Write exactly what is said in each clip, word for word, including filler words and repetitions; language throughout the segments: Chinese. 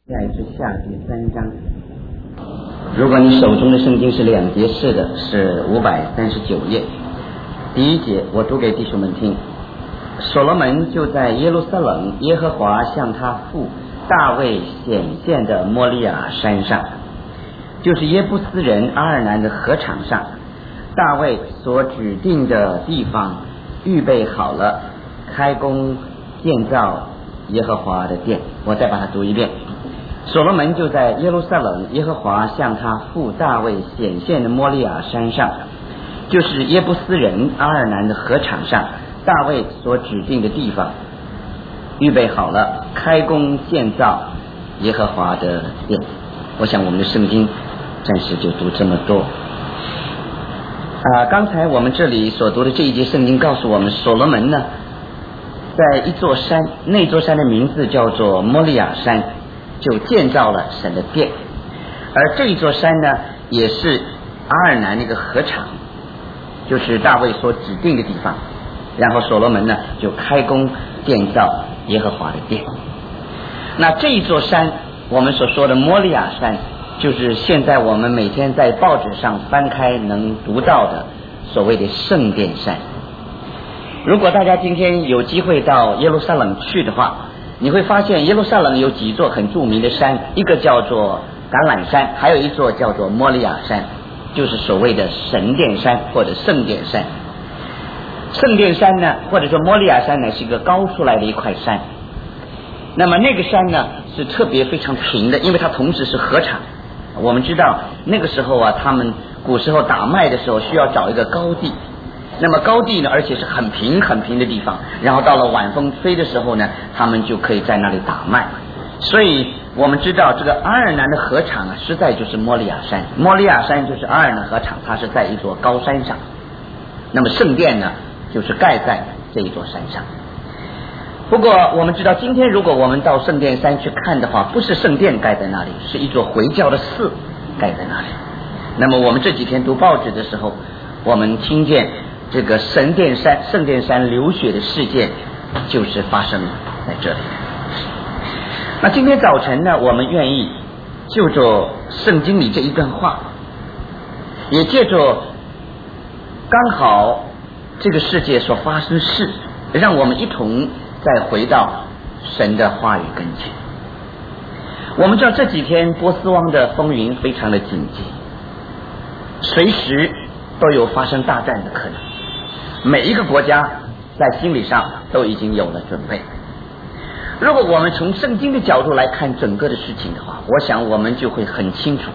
在之下第三章。如果你手中的圣经是两节式的，是五百三十九页。第一节我读给弟兄们听。所罗门就在耶路撒冷耶和华向他父大卫显现的摩利亚山上，就是耶布斯人阿尔南的禾场上，大卫所指定的地方预备好了，开工建造耶和华的殿。我再把它读一遍。所罗门就在耶路撒冷耶和华向他父大卫显现的摩利亚山上，就是耶布斯人阿尔南的禾场上，大卫所指定的地方预备好了，开工建造耶和华的殿。我想我们的圣经暂时就读这么多。啊，刚才我们这里所读的这一节圣经告诉我们，所罗门呢在一座山，那座山的名字叫做摩利亚山，就建造了神的殿。而这一座山呢也是阿尔南那个禾场，就是大卫所指定的地方。然后所罗门呢就开工建造耶和华的殿。那这一座山，我们所说的摩利亚山，就是现在我们每天在报纸上翻开能读到的所谓的圣殿山。如果大家今天有机会到耶路撒冷去的话，你会发现耶路撒冷有几座很著名的山，一个叫做橄榄山，还有一座叫做摩利亚山，就是所谓的神殿山或者圣殿山。圣殿山呢，或者说摩利亚山呢，是一个高出来的一块山。那么那个山呢是特别非常平的，因为它同时是禾场。我们知道那个时候啊，他们古时候打麦的时候需要找一个高地，那么高地呢而且是很平很平的地方，然后到了晚风吹的时候呢，他们就可以在那里打麦。所以我们知道这个阿尔南的禾场啊，实在就是摩利亚山。摩利亚山就是阿尔南禾场，它是在一座高山上。那么圣殿呢就是盖在这一座山上。不过我们知道今天如果我们到圣殿山去看的话，不是圣殿盖在那里，是一座回教的寺盖在那里。那么我们这几天读报纸的时候，我们听见这个神殿山圣殿山流血的事件就是发生在这里。那今天早晨呢，我们愿意就着圣经里这一段话，也借着刚好这个世界所发生的事，让我们一同再回到神的话语跟前。我们知道这几天波斯湾的风云非常的紧急，随时都有发生大战的可能，每一个国家在心理上都已经有了准备。如果我们从圣经的角度来看整个的事情的话，我想我们就会很清楚。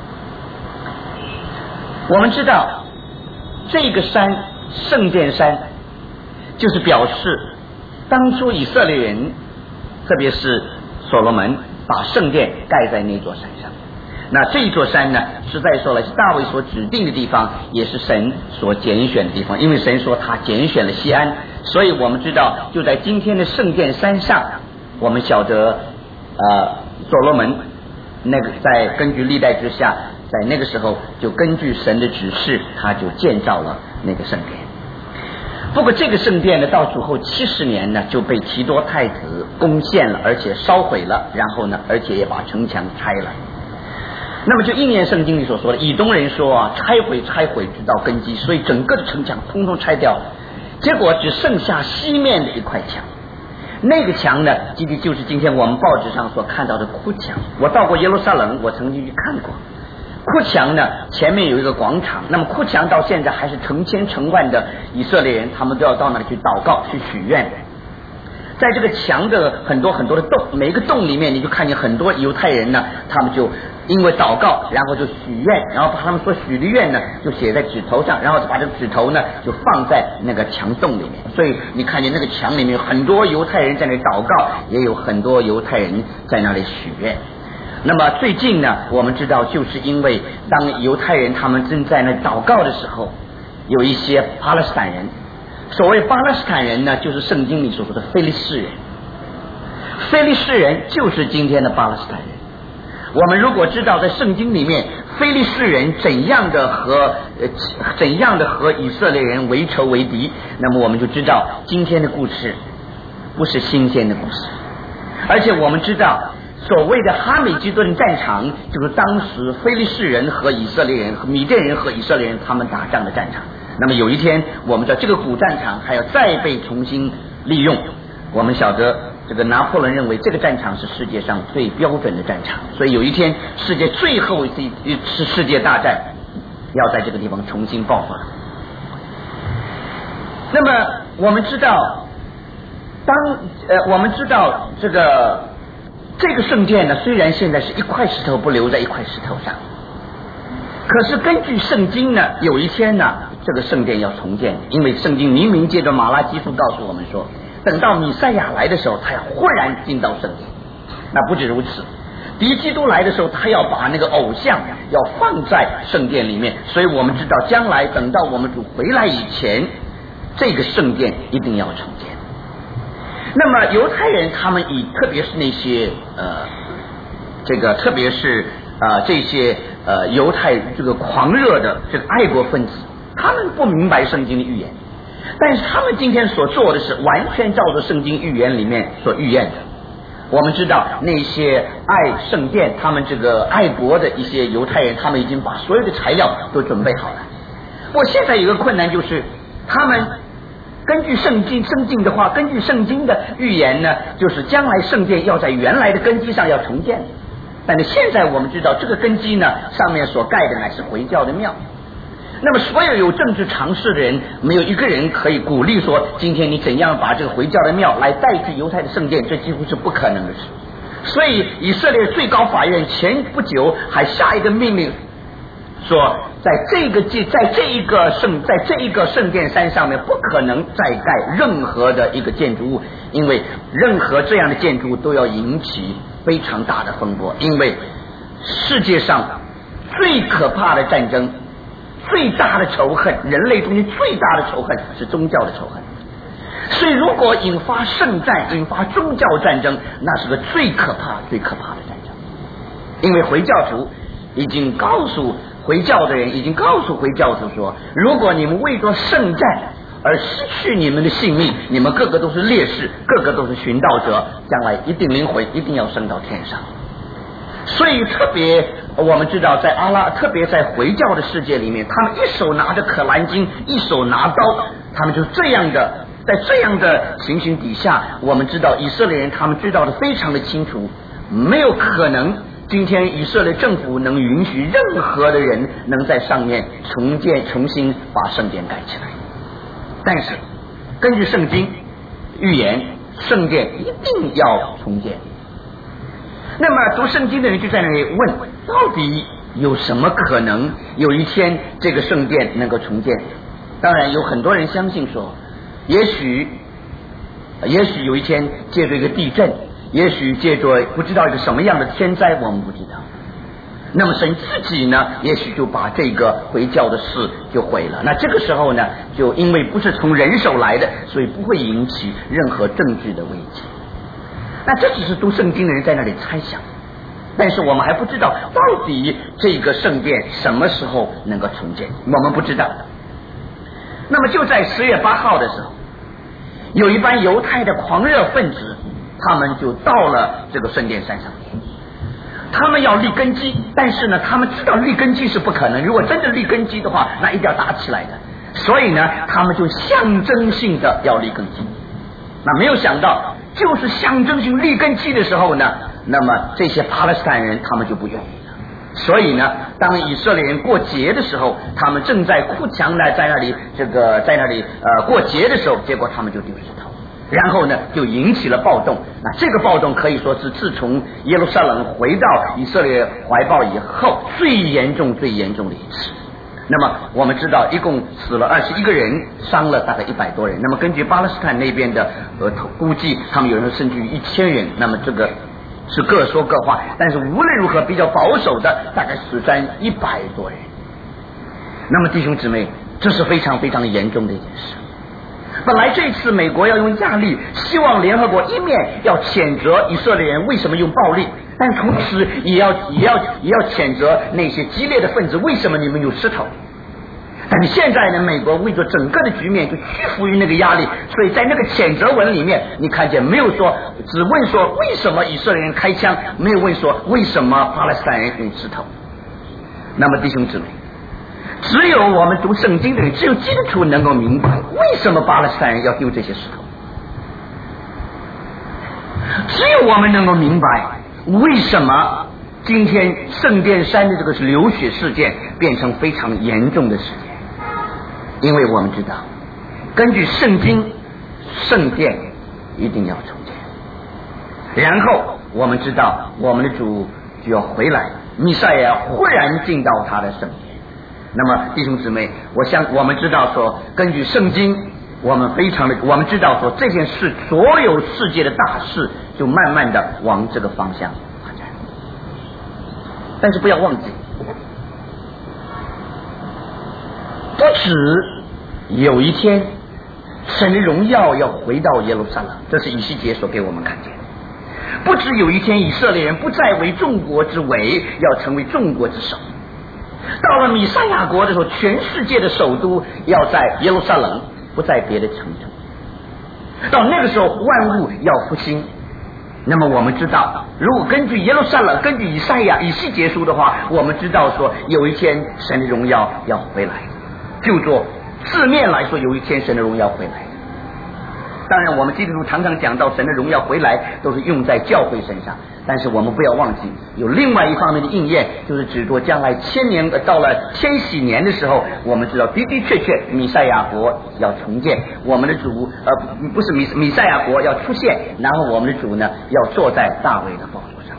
我们知道这个山圣殿山就是表示当初以色列人，特别是所罗门把圣殿盖在那座山上。那这一座山呢，实在说来是大卫所指定的地方，也是神所拣选的地方，因为神说他拣选了西安。所以我们知道就在今天的圣殿山上，我们晓得呃，所罗门那个在根据历代之下，在那个时候就根据神的指示，他就建造了那个圣殿。不过这个圣殿呢，到主后七十年呢就被提多太子攻陷了，而且烧毁了，然后呢而且也把城墙拆了。那么就应验圣经里所说的，以东人说啊，拆毁拆毁直到根基，所以整个的城墙通通拆掉了，结果只剩下西面的一块墙。那个墙呢，基地就是今天我们报纸上所看到的哭墙。我到过耶路撒冷，我曾经去看过哭墙呢，前面有一个广场。那么哭墙到现在还是成千成万的以色列人，他们都要到那里去祷告去许愿。在这个墙的很多很多的洞，每一个洞里面你就看见很多犹太人呢，他们就因为祷告然后就许愿，然后把他们所许的愿呢就写在纸头上，然后把这个纸头呢就放在那个墙洞里面。所以你看见那个墙里面有很多犹太人在那里祷告，也有很多犹太人在那里许愿。那么最近呢，我们知道就是因为当犹太人他们正在那祷告的时候，有一些巴勒斯坦人，所谓巴勒斯坦人呢，就是圣经里所说的非利士人。非利士人就是今天的巴勒斯坦人。我们如果知道在圣经里面非利士人怎样的和呃怎样的和以色列人为仇为敌，那么我们就知道今天的故事不是新鲜的故事。而且我们知道所谓的哈美吉顿战场，就是当时非利士人和以色列人和米甸人和以色列人他们打仗的战场。那么有一天我们知道这个古战场还要再被重新利用，我们晓得这个拿破仑认为这个战场是世界上最标准的战场，所以有一天世界最后一次世界大战要在这个地方重新爆发。那么我们知道当呃我们知道这个这个圣殿呢，虽然现在是一块石头不留在一块石头上，可是根据圣经呢，有一天呢这个圣殿要重建，因为圣经明明借着马拉基书告诉我们说，等到弥赛亚来的时候他要忽然进到圣殿。那不止如此，敌基督来的时候他要把那个偶像要放在圣殿里面，所以我们知道将来等到我们主回来以前，这个圣殿一定要重建。那么犹太人他们以特别是那些呃这个特别是呃这些呃犹太这个狂热的这个爱国分子，他们不明白圣经的预言，但是他们今天所做的是完全照着圣经预言里面所预言的。我们知道那些爱圣殿他们这个爱国的一些犹太人，他们已经把所有的材料都准备好了。我现在有个困难，就是他们根据圣经圣经的话，根据圣经的预言呢，就是将来圣殿要在原来的根基上要重建。但是现在我们知道这个根基呢，上面所盖的乃是回教的庙。那么所有有政治常识的人，没有一个人可以鼓励说今天你怎样把这个回教的庙来代替犹太的圣殿，这几乎是不可能的事。所以以色列最高法院前不久还下一个命令说，在这个在这一个圣在这一个圣殿山上面不可能再盖任何的一个建筑物，因为任何这样的建筑物都要引起非常大的风波。因为世界上最可怕的战争，最大的仇恨，人类中间最大的仇恨是宗教的仇恨。所以如果引发圣战，引发宗教战争，那是个最可怕最可怕的战争。因为回教徒已经告诉回教的人已经告诉回教徒说，如果你们为着圣战而失去你们的性命，你们个个都是烈士，个个都是寻道者，将来一定灵魂一定要升到天上。所以特别我们知道在阿拉特别在回教的世界里面，他们一手拿着可兰经，一手拿刀，他们就这样的在这样的情形底下，我们知道以色列人他们知道的非常的清楚，没有可能今天以色列政府能允许任何的人能在上面重建重新把圣殿盖起来。但是根据圣经预言，圣殿一定要重建。那么读圣经的人就在那里问，到底有什么可能有一天这个圣殿能够重建？当然有很多人相信说，也许也许有一天借着一个地震，也许借着不知道一个什么样的天灾，我们不知道。那么神自己呢，也许就把这个回教的事就毁了。那这个时候呢，就因为不是从人手来的，所以不会引起任何政治的危机。那这只是读圣经的人在那里猜想，但是我们还不知道到底这个圣殿什么时候能够重建，我们不知道。那么就在十月八号的时候，有一班犹太的狂热分子，他们就到了这个圣殿山上面，他们要立根基，但是呢他们知道立根基是不可能，如果真的立根基的话，那一定要打起来的，所以呢他们就象征性的要立根基。那没有想到就是象征性立根基的时候呢，那么这些巴勒斯坦人他们就不愿意了。所以呢当以色列人过节的时候，他们正在哭墙呢在那里这个在那里呃过节的时候，结果他们就丢石头，然后呢就引起了暴动。那这个暴动可以说是自从耶路撒冷回到以色列怀抱以后最严重最严重的一次。那么我们知道一共死了二十一个人，伤了大概一百多人。那么根据巴勒斯坦那边的呃估计，他们有人甚至于一千人。那么这个是各说各话，但是无论如何比较保守的大概死伤一百多人。那么弟兄姊妹，这是非常非常严重的一件事。本来这次美国要用压力，希望联合国一面要谴责以色列人为什么用暴力，但同时也要也要也要谴责那些激烈的分子为什么你们有石头。 但是现在呢，美国为着整个的局面就屈服于那个压力，所以在那个谴责文里面，你看见没有说只问说为什么以色列人开枪，没有问说为什么巴勒斯坦人用石头。那么弟兄姊妹，只有我们读圣经的人，只有基督徒能够明白为什么巴勒斯坦人要丢这些石头，只有我们能够明白为什么今天圣殿山的这个流血事件变成非常严重的事件。因为我们知道根据圣经，圣殿一定要重建，然后我们知道我们的主就要回来，弥赛亚忽然进到他的圣殿。那么弟兄姊妹，我想我们知道说根据圣经，我们非常的我们知道说这件事所有世界的大事就慢慢的往这个方向发展。但是不要忘记，不止有一天神的荣耀要回到耶路撒冷，这是以西结所给我们看见的。不止有一天以色列人不再为众国之尾，要成为众国之首。到了弥赛亚国的时候，全世界的首都要在耶路撒冷，不在别的城镇。到那个时候万物要复兴。那么我们知道，如果根据耶路撒冷，根据以赛亚以西结书的话，我们知道说有一天神的荣耀要回来，就做字面来说，有一天神的荣耀回来。当然我们基督徒常常讲到神的荣耀回来都是用在教会身上，但是我们不要忘记有另外一方面的应验，就是指着将来千年到了千禧年的时候，我们知道的的确确弥赛亚国要重建，我们的主呃不是弥弥赛亚国要出现，然后我们的主呢要坐在大卫的宝座上。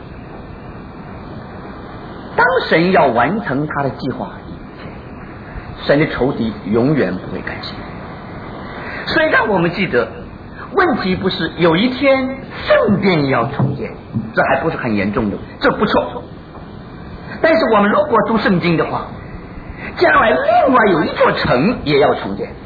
当神要完成他的计划，神的仇敌永远不会甘心。所以让我们记得，问题不是有一天圣殿要重建，这还不是很严重的，这不错。但是我们如果读圣经的话，将来另外有一座城也要重建。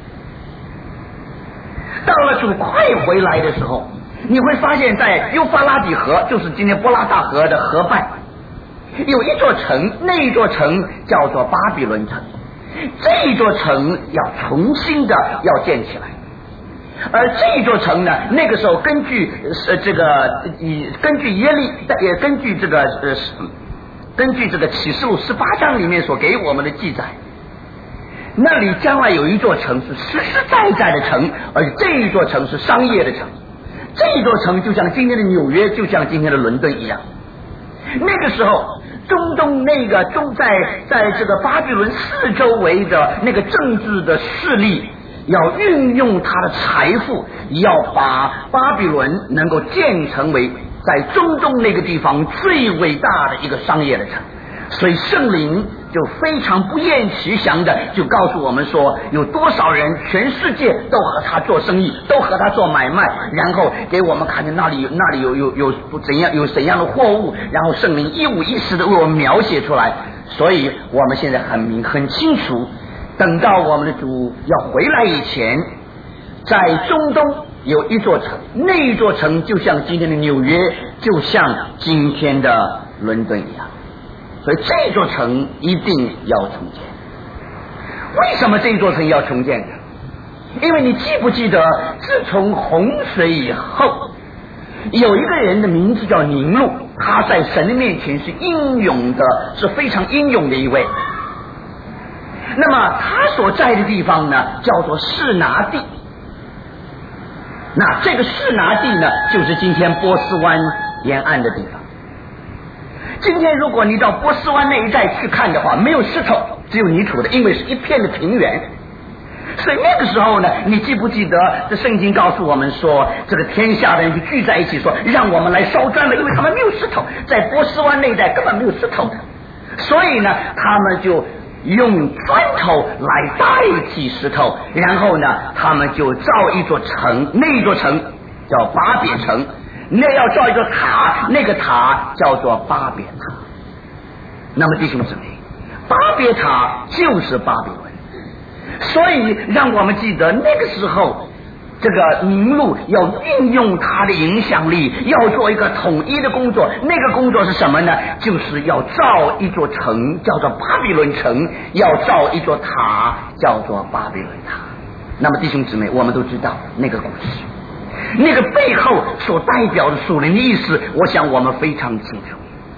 到了主快回来的时候，你会发现在幼发拉底河，就是今天波拉大河的河畔，有一座城，那一座城叫做巴比伦城。这一座城要重新的要建起来。而这座城呢，那个时候根据呃这个以根据耶利也根据这个呃根据这个启示录十八章里面所给我们的记载，那里将来有一座城是实实在在的城，而这一座城是商业的城。这一座城就像今天的纽约，就像今天的伦敦一样。那个时候中东那个中在在这个巴比伦四周围的那个政治的势力，要运用他的财富，要把巴比伦能够建成为在中东那个地方最伟大的一个商业的城。所以圣灵就非常不厌其详的就告诉我们说，有多少人全世界都和他做生意，都和他做买卖，然后给我们看见那里那里有有有怎样有怎样的货物，然后圣灵一五一十的为我们描写出来。所以我们现在很明很清楚，等到我们的主要回来以前，在中东有一座城，那一座城就像今天的纽约，就像今天的伦敦一样。所以这座城一定要重建。为什么这座城要重建呢？因为你记不记得，自从洪水以后，有一个人的名字叫宁录，他在神的面前是英勇的，是非常英勇的一位。那么他所在的地方呢，叫做示拿地。那这个示拿地呢，就是今天波斯湾沿岸的地方。今天如果你到波斯湾那一带去看的话，没有石头，只有泥土的，因为是一片的平原。所以那个时候呢，你记不记得这圣经告诉我们说，这个天下的人就聚在一起说，让我们来烧砖了，因为他们没有石头，在波斯湾那一带根本没有石头的，所以呢他们就用砖头来代替石头，然后呢他们就造一座城，那一座城叫巴别城，那要造一个塔，那个塔叫做巴别塔。那么弟兄姊妹，巴别塔就是巴比伦。所以让我们记得那个时候这个名录，要运用他的影响力，要做一个统一的工作。那个工作是什么呢？就是要造一座城，叫做巴比伦城，要造一座塔，叫做巴比伦塔。那么弟兄姊妹，我们都知道那个故事，那个背后所代表的属灵的意思，我想我们非常清楚。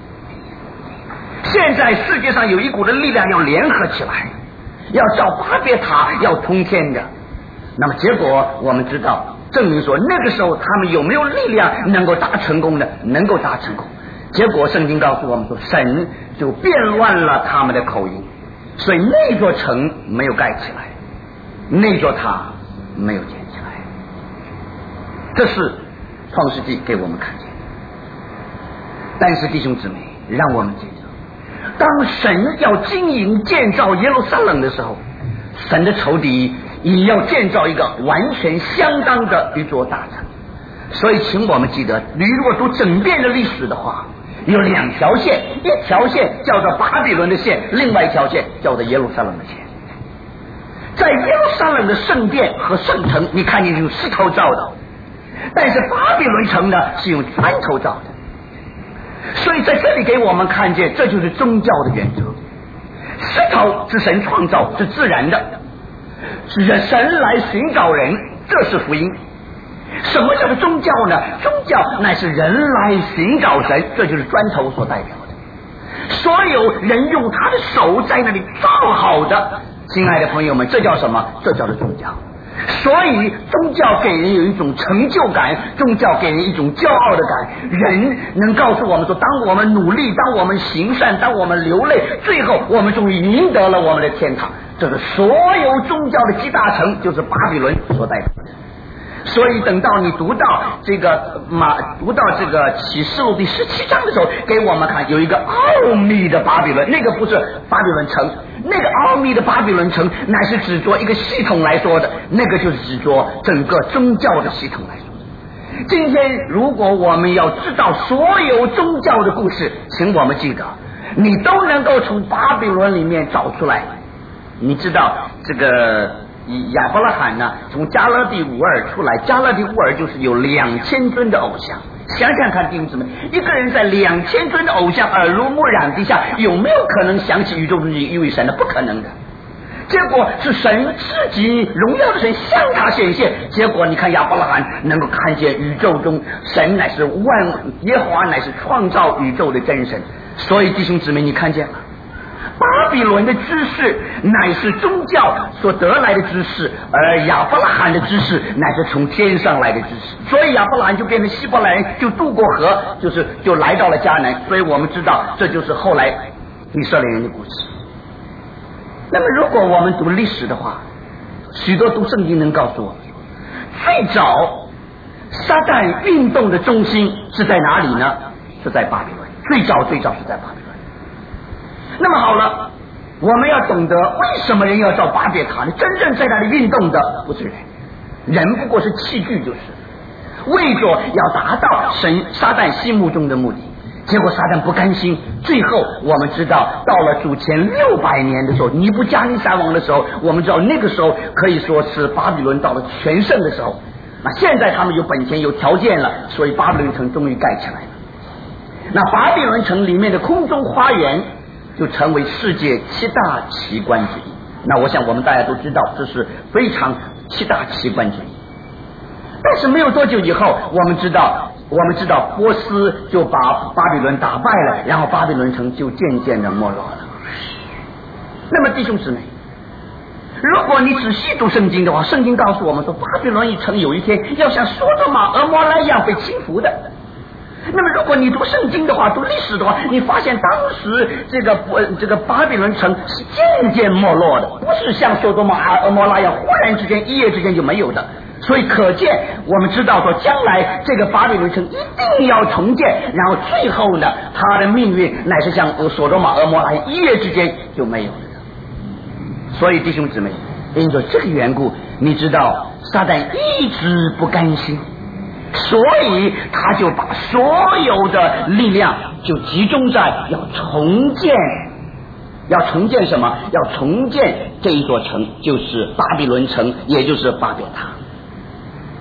现在世界上有一股的力量要联合起来，要造巴别塔，要通天的。那么结果我们知道，证明说那个时候他们有没有力量能够达成功呢？能够达成功。结果圣经告诉我们说，神就变乱了他们的口音，所以那座城没有盖起来，那座塔没有建起来。这是创世纪给我们看见。但是弟兄姊妹，让我们记得，当神要经营建造耶路撒冷的时候，神的仇敌也要建造一个完全相当的一座大城。所以请我们记得，你如果读整遍的历史的话，有两条线，一条线叫做巴比伦的线，另外一条线叫做耶路撒冷的线。在耶路撒冷的圣殿和圣城，你看见用石头造的，但是巴比伦城呢是用砖头造的。所以在这里给我们看见，这就是宗教的原则。石头是神创造，是自然的，是神来寻找人，这是福音。什么叫做宗教呢？宗教乃是人来寻找神，这就是砖头所代表的。所有人用他的手在那里造好的，亲爱的朋友们，这叫什么？这叫做宗教。所以宗教给人有一种成就感，宗教给人一种骄傲的感。人能告诉我们说，当我们努力，当我们行善，当我们流泪，最后我们终于赢得了我们的天堂。这是所有宗教的集大成，就是巴比伦所代表的。所以等到你读到这个马读到这个启示录第十七章的时候，给我们看有一个奥秘的巴比伦，那个不是巴比伦城，那个奥秘的巴比伦城乃是指着一个系统来说的，那个就是指着整个宗教的系统来说的。今天如果我们要知道所有宗教的故事，请我们记得，你都能够从巴比伦里面找出来。你知道这个亚伯拉罕呢，从加勒底乌尔出来，加勒底乌尔就是有两千尊的偶像。想想看弟兄姊妹，一个人在两千尊的偶像耳濡目染底下，有没有可能想起宇宙中一位神呢？不可能的。结果是神自己荣耀的神向他显现，结果你看亚伯拉罕能够看见宇宙中神乃是万耶和华乃是创造宇宙的真神。所以弟兄姊妹，你看见了巴比伦的知识乃是宗教所得来的知识，而亚伯拉罕的知识乃是从天上来的知识。所以亚伯拉罕就变成希伯来人，就渡过河，就是就来到了迦南。所以我们知道这就是后来以色列人的故事。那么如果我们读历史的话，许多读圣经能告诉我们，最早撒旦运动的中心是在哪里呢？是在巴比伦。最早最早是在巴比伦。那么好了，我们要懂得为什么人要造巴别塔呢？真正在那里运动的不是人，人不过是器具，就是为着要达到神撒旦心目中的目的。结果撒旦不甘心，最后我们知道到了主前六百年的时候，尼布加尼撒王的时候，我们知道那个时候可以说是巴比伦到了全盛的时候。那现在他们有本钱有条件了，所以巴比伦城终于盖起来了。那巴比伦城里面的空中花园就成为世界七大奇观之一。那我想我们大家都知道，这是非常七大奇观之一。但是没有多久以后，我们知道我们知道波斯就把巴比伦打败了，然后巴比伦城就渐渐的没落了。那么弟兄姊妹，如果你仔细读圣经的话，圣经告诉我们说，巴比伦一城有一天要像索多玛俄摩拉一样被倾覆的。那么如果你读圣经的话，读历史的话，你发现当时这个这个巴比伦城是渐渐没落的，不是像索多玛俄摩拉一样忽然之间一夜之间就没有的。所以可见我们知道说，将来这个巴比伦城一定要重建，然后最后呢，它的命运乃是像索多玛俄摩拉一夜之间就没有了。所以弟兄姊妹，因着这个缘故，你知道撒旦一直不甘心，所以他就把所有的力量就集中在要重建，要重建什么？要重建这一座城，就是巴比伦城，也就是巴别塔。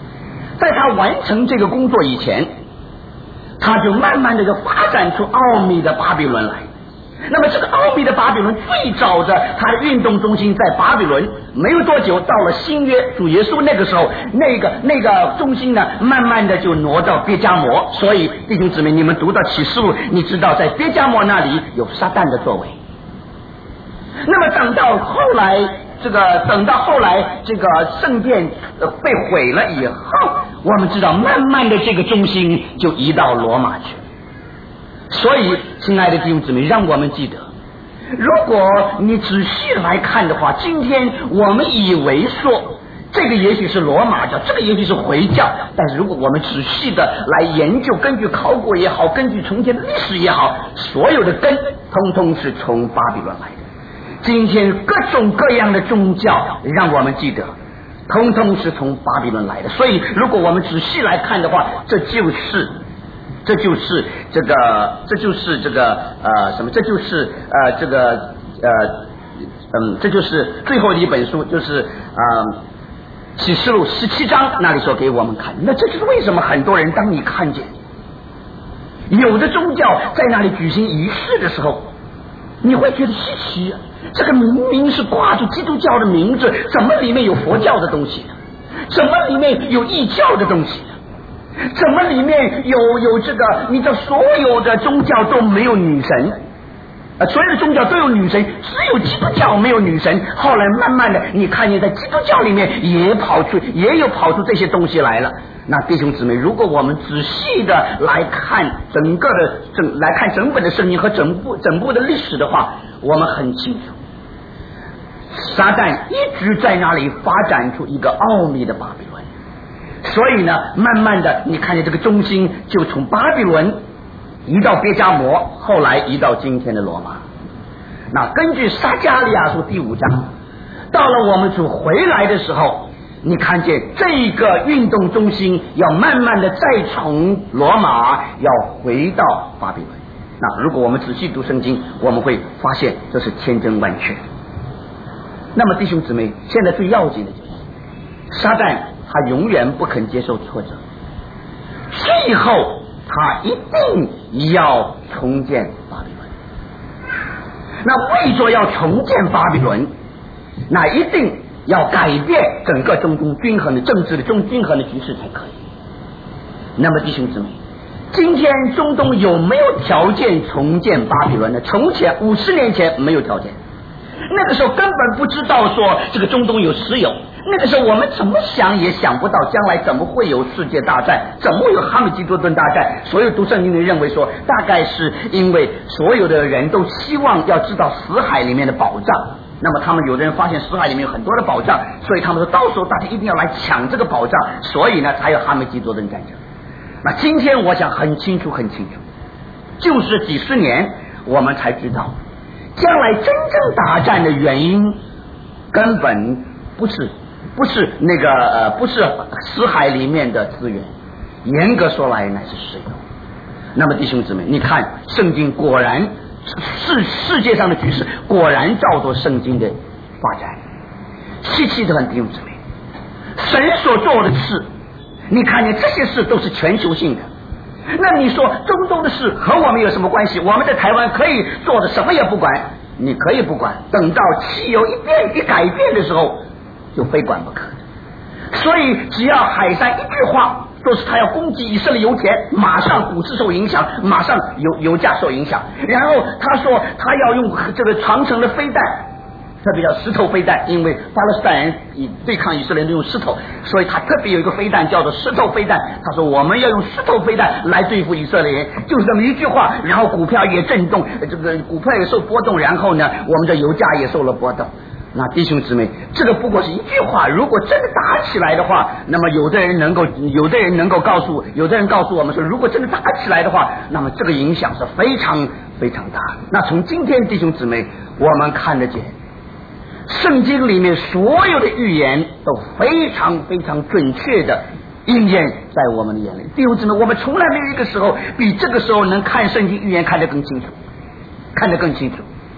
在他完成这个工作以前，他就慢慢的就发展出奥秘的巴比伦来。那么这个奥秘的巴比伦最早的它的运动中心在巴比伦，没有多久到了新约主耶稣那个时候，那个那个中心呢慢慢的就挪到别迦摩。所以弟兄姊妹，你们读到启示录，你知道在别迦摩那里有撒旦的作为。那么等到后来这个等到后来这个圣殿被毁了以后，我们知道慢慢的这个中心就移到罗马去。所以亲爱的弟兄姊妹，让我们记得，如果你仔细来看的话，今天我们以为说这个也许是罗马教，这个也许是回教，但是如果我们仔细的来研究，根据考古也好，根据从前的历史也好，所有的根通通是从巴比伦来的。今天各种各样的宗教，让我们记得通通是从巴比伦来的。所以如果我们仔细来看的话，这就是这就是这个这就是这个呃什么这就是呃这个呃嗯这就是最后的一本书，就是呃启示录十七章那里所给我们看。那这就是为什么很多人当你看见有的宗教在那里举行仪式的时候，你会觉得稀奇，这个明明是挂着基督教的名字，怎么里面有佛教的东西呢？怎么里面有异教的东西呢？怎么里面有有这个？你知道所有的宗教都没有女神，呃，所有的宗教都有女神，只有基督教没有女神。后来慢慢的，你看见在基督教里面也跑出，也有跑出这些东西来了。那弟兄姊妹，如果我们仔细的来看整个的整来看整本的圣经和整部整部的历史的话，我们很清楚，撒旦一直在那里发展出一个奥秘的巴比伦。所以呢，慢慢的你看见这个中心就从巴比伦移到别迦摩，后来移到今天的罗马。那根据撒迦利亚书第五章，到了我们主回来的时候，你看见这个运动中心要慢慢的再从罗马要回到巴比伦。那如果我们仔细读圣经，我们会发现这是千真万确。那么弟兄姊妹，现在最要紧的就是撒旦他永远不肯接受挫折，最后他一定要重建巴比伦。那为着要重建巴比伦，那一定要改变整个中东均衡的政治的中均衡的局势才可以。那么弟兄姊妹，今天中东有没有条件重建巴比伦呢？从前五十年前没有条件，那个时候根本不知道说这个中东有石油，那个时候我们怎么想也想不到将来怎么会有世界大战，怎么会有哈米吉多顿大战。所有读圣经的认为说，大概是因为所有的人都希望要知道死海里面的宝藏，那么他们有的人发现死海里面有很多的宝藏，所以他们说到时候大家一定要来抢这个宝藏，所以呢才有哈米吉多顿战争。那今天我想很清楚很清楚，就是几十年我们才知道将来真正打战的原因根本不是不是那个呃不是死海里面的资源，严格说来乃是石油。那么弟兄姊妹，你看圣经果然世世界上的局势果然照着圣经的发展，稀奇的很。弟兄姊妹，神所做的事，你看见这些事都是全球性的。那你说中东的事和我们有什么关系？我们在台湾可以做的什么也不管，你可以不管，等到汽油一变一改变的时候就非管不可。所以只要海山一句话说是他要攻击以色列油田，马上股市受影响，马上油油价受影响。然后他说他要用这个长城的飞弹，特别叫石头飞弹，因为巴勒斯坦人以对抗以色列人用石头，所以他特别有一个飞弹叫做石头飞弹。他说我们要用石头飞弹来对付以色列人，就是这么一句话，然后股票也震动，这个股票也受波动，然后呢我们的油价也受了波动。那弟兄姊妹，这个不过是一句话，如果真的打起来的话，那么有的人能够有的人能够告诉有的人告诉我们说，如果真的打起来的话，那么这个影响是非常非常大。那从今天弟兄姊妹我们看得见圣经里面所有的预言都非常非常准确的应验在我们的眼里。弟兄姊妹，我们从来没有一个时候比这个时候能看圣经预言看得更清楚，看得更清楚。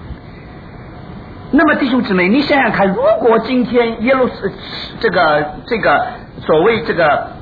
那么弟兄姊妹，你想想看，如果今天耶路这个这个所谓这个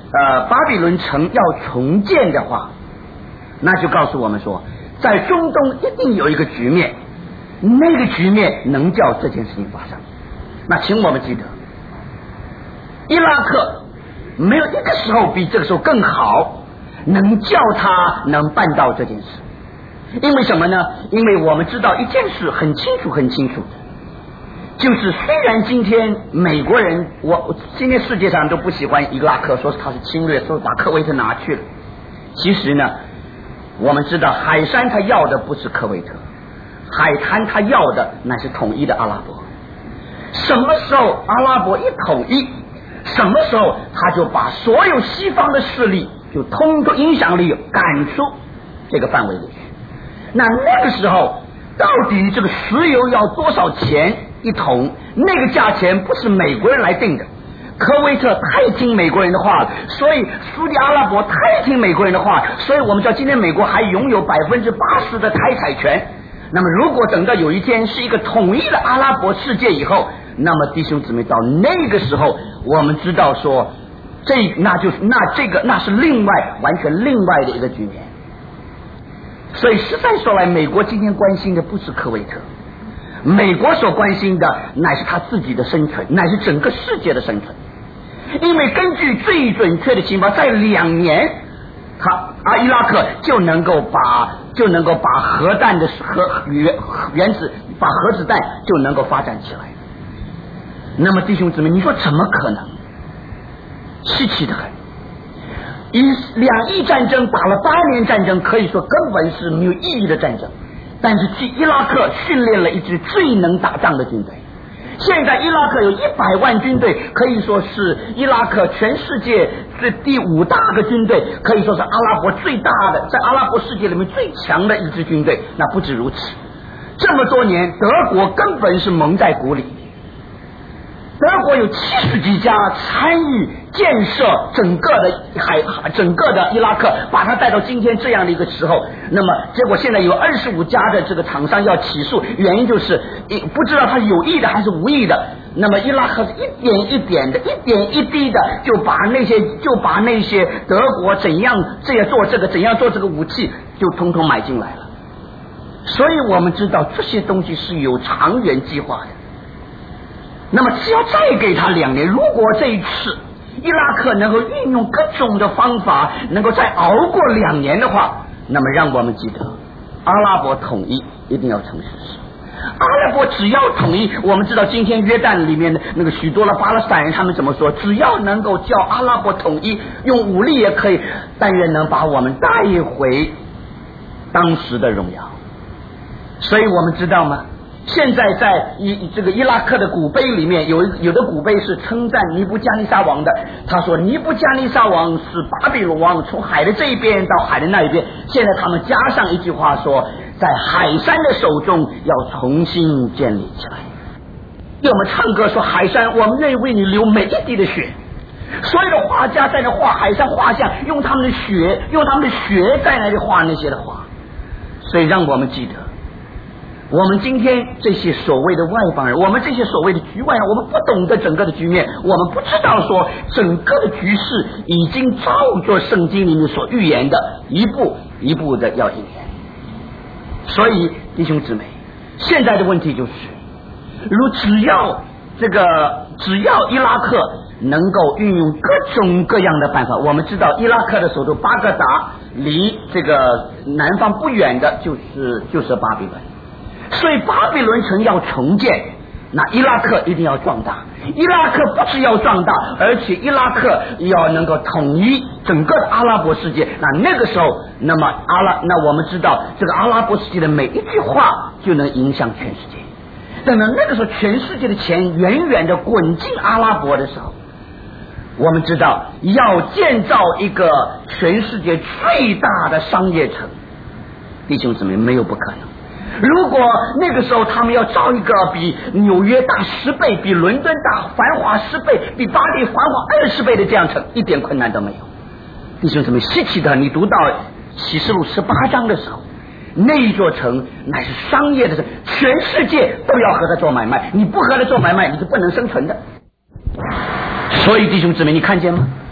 呃巴比伦城要重建的话，那就告诉我们说，在中东一定有一个局面，那个局面能叫这件事情发生。那请我们记得，伊拉克没有一个时候比这个时候更好，能叫他能办到这件事。因为什么呢？因为我们知道一件事很清楚很清楚的，就是虽然今天美国人，我今天世界上都不喜欢伊拉克，说他是侵略，说把科威特拿去了。其实呢，我们知道海山他要的不是科威特，海滩他要的乃是统一的阿拉伯。什么时候阿拉伯一统一，什么时候他就把所有西方的势力就通过影响力赶出这个范围里去。那那个时候到底这个石油要多少钱一桶，那个价钱不是美国人来定的，科威特太听美国人的话了，所以苏迪阿拉伯太听美国人的话，所以我们知道今天美国还拥有百分之八十的台采权。那么如果等到有一天是一个统一的阿拉伯世界以后，那么弟兄姊妹，到那个时候我们知道说这那就是那这个那是另外完全另外的一个局面。所以实在说来，美国今天关心的不是科威特，美国所关心的乃是他自己的生存，乃是整个世界的生存。因为根据最准确的情报，在两年他啊伊拉克就能够把就能够把核弹的核原原子把核子弹就能够发展起来。那么弟兄姊妹，你说怎么可能？稀奇的很。以两伊战争打了八年战争，可以说根本是没有意义的战争，但是去伊拉克训练了一支最能打仗的军队。现在伊拉克有一百万军队，可以说是伊拉克全世界这第五大个军队，可以说是阿拉伯最大的，在阿拉伯世界里面最强的一支军队。那不止如此，这么多年德国根本是蒙在鼓里，德国有七十几家参与建设整个的海整个的伊拉克，把它带到今天这样的一个时候。那么结果现在有二十五家的这个厂商要起诉，原因就是不知道他有意的还是无意的。那么伊拉克是一点一点的一点一滴的就把那些就把那些德国怎样这样做这个怎样做这个武器就通通买进来了。所以我们知道这些东西是有长远计划的。那么只要再给他两年，如果这一次伊拉克能够运用各种的方法能够再熬过两年的话，那么让我们记得阿拉伯统一一定要成事实。阿拉伯只要统一，我们知道今天约旦里面的那个许多的巴勒斯坦人他们怎么说，只要能够叫阿拉伯统一，用武力也可以，但愿能把我们带回当时的荣耀。所以我们知道吗，现在在伊这个伊拉克的古碑里面有有的古碑是称赞尼布加尼撒王的，他说尼布加尼撒王是巴比伦王从海的这一边到海的那一边，现在他们加上一句话说，在海山的手中要重新建立起来。我们唱歌说海山，我们愿意为你流每一滴的血。所有的画家在那画海上画像，用他们的血用他们的血在那里画那些的画。所以让我们记得，我们今天这些所谓的外邦人，我们这些所谓的局外人，我们不懂得整个的局面，我们不知道说整个的局势已经照着圣经里面所预言的一步一步的要应验。所以弟兄姊妹，现在的问题就是，如只要这个只要伊拉克能够运用各种各样的办法，我们知道伊拉克的首都巴格达离这个南方不远的就是就是巴比伦，所以巴比伦城要重建，那伊拉克一定要壮大。伊拉克不是要壮大，而且伊拉克要能够统一整个阿拉伯世界。那那个时候，那么阿拉那我们知道这个阿拉伯世界的每一句话就能影响全世界。等到那个时候全世界的钱远远的滚进阿拉伯的时候，我们知道要建造一个全世界最大的商业城，弟兄姊妹，没有不可能。如果那个时候他们要造一个比纽约大十倍，比伦敦大繁华十倍，比巴黎繁华二十倍的这样城，一点困难都没有。弟兄姊妹，稀奇的，你读到启示录十八章的时候，那一座城乃是商业的城，全世界都要和他做买卖，你不和他做买卖你是不能生存的。所以弟兄姊妹，你看见吗？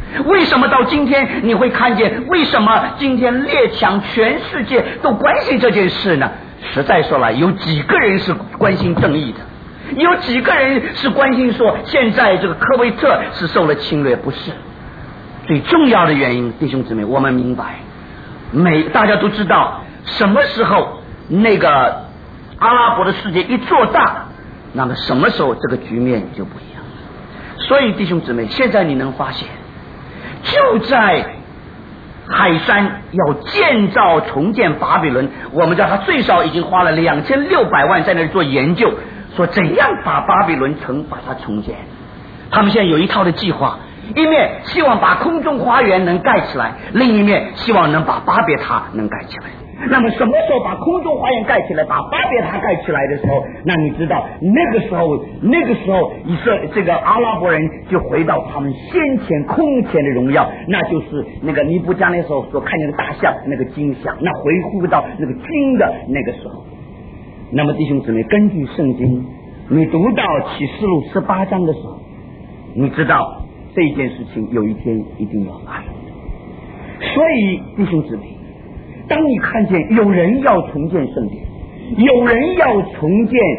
为什么到今天你会看见，为什么今天列强全世界都关心这件事呢？实在说来，有几个人是关心正义的？有几个人是关心说现在这个科威特是受了侵略？不是。最重要的原因，弟兄姊妹，我们明白，每大家都知道，什么时候那个阿拉伯的世界一做大，那么什么时候这个局面就不一样了。所以弟兄姊妹，现在你能发现，就在海山要建造重建巴比伦，我们知道他最少已经花了两千六百万在那里做研究，说怎样把巴比伦城把它重建。他们现在有一套的计划，一面希望把空中花园能盖起来，另一面希望能把巴别塔能盖起来。那么什么时候把空中花园盖起来，把巴别塔盖起来的时候，那你知道那个时候那个时候以色这个阿拉伯人就回到他们先前空前的荣耀，那就是那个尼布加那时候所看见的大象那个金像，那回复到那个金的那个时候。那么弟兄姊妹，根据圣经，你读到启示录十八章的时候，你知道这件事情有一天一定要发生。所以弟兄姊妹，当你看见有人要重建圣殿，有人要重建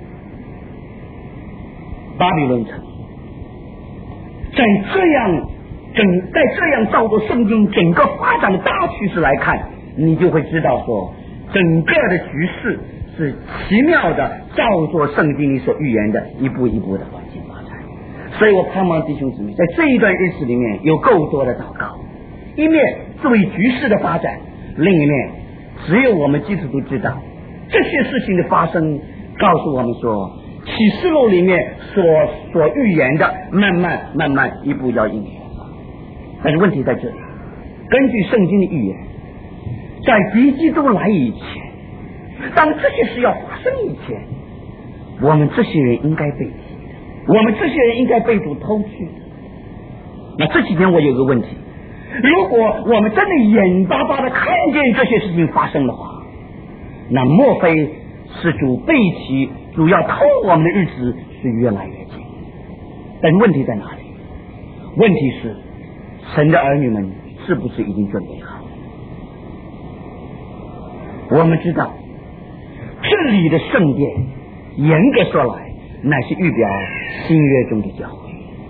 巴比伦城，在这样整在这样照着圣经整个发展的大趋势来看，你就会知道说，整个的局势是奇妙的照着圣经里所预言的一步一步的往前发展。所以我盼望弟兄姊妹在这一段日子里面有够多的祷告，一面作为局势的发展，另一面只有我们基督徒知道这些事情的发生告诉我们说，启示录里面所所预言的慢慢慢慢一步要应验。但是问题在这里，根据圣经的预言，在敌基督来以前，当这些事要发生以前，我们这些人应该被提的，我们这些人应该被主偷去的。那这几天我有个问题，如果我们真的眼巴巴的看见这些事情发生的话，那莫非是主背弃主要偷我们的日子是越来越近？但问题在哪里？问题是神的儿女们是不是已经准备好？我们知道这里的圣殿严格说来乃是预表新约中的教会，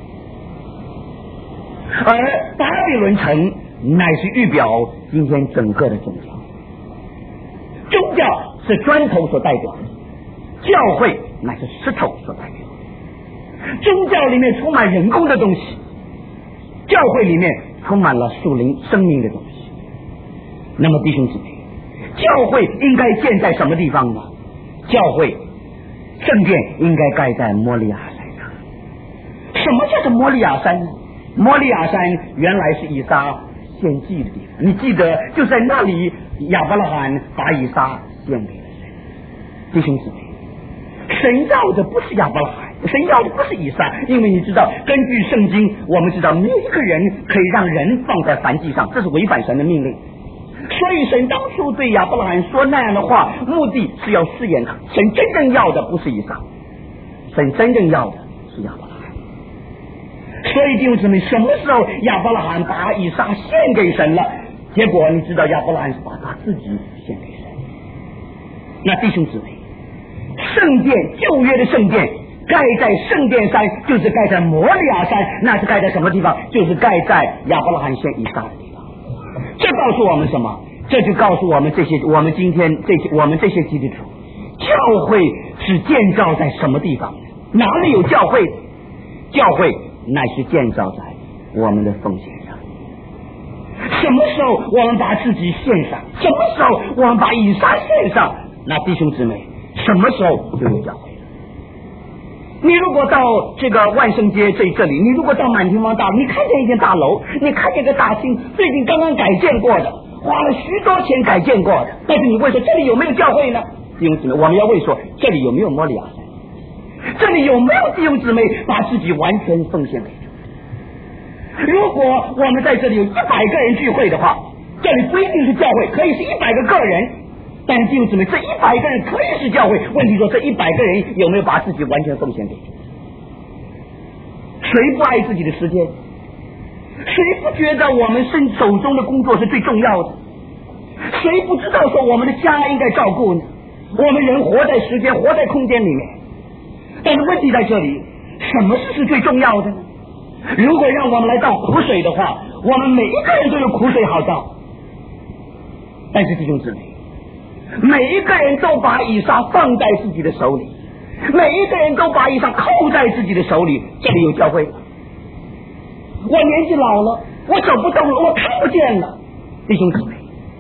而巴比伦城乃是预表今天整个的宗教。宗教是砖头所代表的，教会乃是石头所代表的。宗教里面充满人工的东西，教会里面充满了属灵生命的东西。那么弟兄姊妹，教会应该建在什么地方呢？教会圣殿应该盖在摩利亚山上。什么叫做摩利亚山呢？摩利亚山原来是以撒献祭的地方，你记得就在那里亚伯拉罕把以撒献给了神。弟兄姊妹，神要的不是亚伯拉罕，神要的不是以撒，因为你知道根据圣经我们知道没有一个人可以让人放在燔祭上，这是违反神的命令。所以神当初对亚伯拉罕说那样的话，目的是要试验他。神真正要的不是以撒，神真正要的是亚伯拉罕。所以弟兄姊妹，什么时候亚伯拉罕把以撒献给神了？结果你知道亚伯拉罕是把他自己献给神。那弟兄姊妹，圣殿旧约的圣殿盖在圣殿山，就是盖在摩利亚山，那是盖在什么地方？就是盖在亚伯拉罕献以撒的地方。这告诉我们什么？这就告诉我们这些我们今天这些我们这些基督徒，教会是建造在什么地方？哪里有教会？教会乃是建造在我们的奉献上。什么时候我们把自己献上？什么时候我们把以撒献上？那弟兄姊妹，什么时候就有教会了？你如果到这个万圣街这这里，你如果到满庭芳大楼，你看见一间大楼，你看见个大厅，最近刚刚改建过的，花了许多钱改建过的，但是你问说这里有没有教会呢？弟兄姊妹，我们要问说这里有没有摩利亚山？这里有没有弟兄姊妹把自己完全奉献给主？如果我们在这里有一百个人聚会的话，这里不一定是教会，可以是一百个个人，但是弟兄姊妹，这一百个人可以是教会。问题说这一百个人有没有把自己完全奉献给主？谁不爱自己的时间？ 谁不觉得我们身手中的工作是最重要的？谁不知道说我们的家应该照顾呢？我们人活在时间，活在空间里面，但是问题在这里，什么事是最重要的呢？如果让我们来倒苦水的话，我们每一个人都有苦水好倒，但是弟兄姊妹，每一个人都把以撒放在自己的手里，每一个人都把以撒扣在自己的手里。这里有教会，我年纪老了，我走不动了，我看不见了。弟兄姊妹，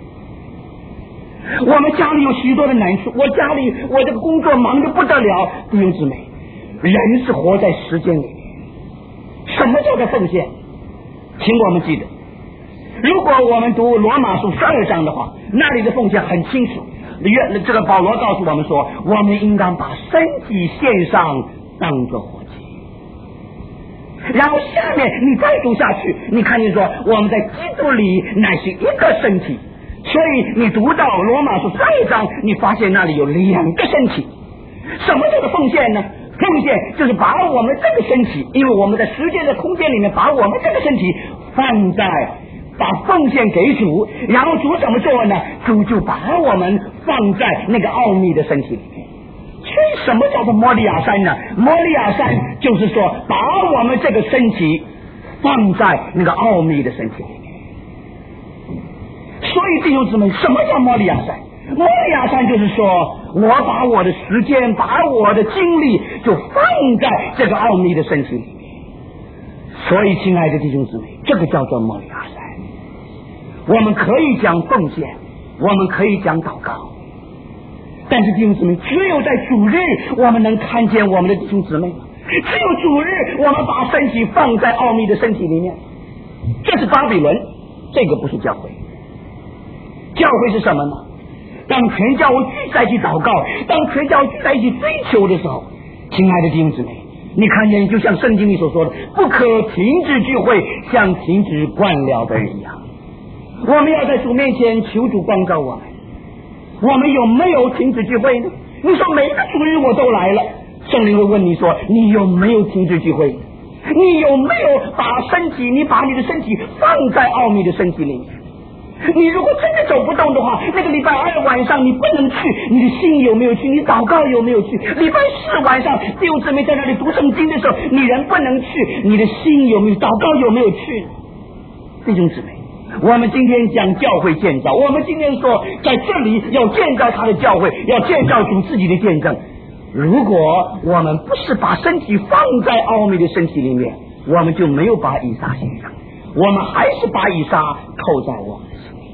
我们家里有许多的难处，我家里我这个工作忙得不得了。弟兄姊妹，人是活在时间里面，什么叫做奉献？请我们记得，如果我们读罗马书十二章的话，那里的奉献很清楚。这个保罗告诉我们说，我们应当把身体献上当作活祭。然后下面你再读下去，你看见说我们在基督里乃是一个身体，所以你读到罗马书十二章，你发现那里有两个身体。什么叫做奉献呢？奉献就是把我们这个身体，因为我们在时间的空间里面，把我们这个身体放在把奉献给主，然后主怎么做呢？主就把我们放在那个奥秘的身体里面。所以什么叫做摩利亚山呢？摩利亚山就是说把我们这个身体放在那个奥秘的身体里面。所以弟兄姊妹，什么叫摩利亚山？摩利亚山就是说我把我的时间，把我的精力就放在这个奥秘的身体里面。所以亲爱的弟兄姊妹，这个叫做摩利亚山。我们可以讲奉献，我们可以讲祷告，但是弟兄姊妹，只有在主日我们能看见我们的弟兄姊妹，只有主日我们把身体放在奥秘的身体里面。这是巴比伦，这个不是教会。教会是什么呢？当全教会聚在一起祷告，当全教会聚在一起追求的时候，亲爱的弟兄姊妹，你看见就像圣经里所说的，不可停止聚会，像停止惯了的人一样。我们要在主面前求主光照我们，我们有没有停止聚会呢？你说每一个主日我都来了，圣灵会问你说，你有没有停止聚会？你有没有把身体，你把你的身体放在奥秘的身体里面？你如果真的走不动的话，那个礼拜二晚上你不能去，你的心有没有去？你祷告有没有去？礼拜四晚上弟兄姊妹在那里读圣经的时候，你人不能去，你的心有没有？祷告有没有去？弟兄姊妹，我们今天讲教会建造，我们今天说在这里要建造他的教会，要建造主自己的见证。如果我们不是把身体放在奥秘的身体里面，我们就没有把以撒献上，我们还是把以撒扣在我们的心里。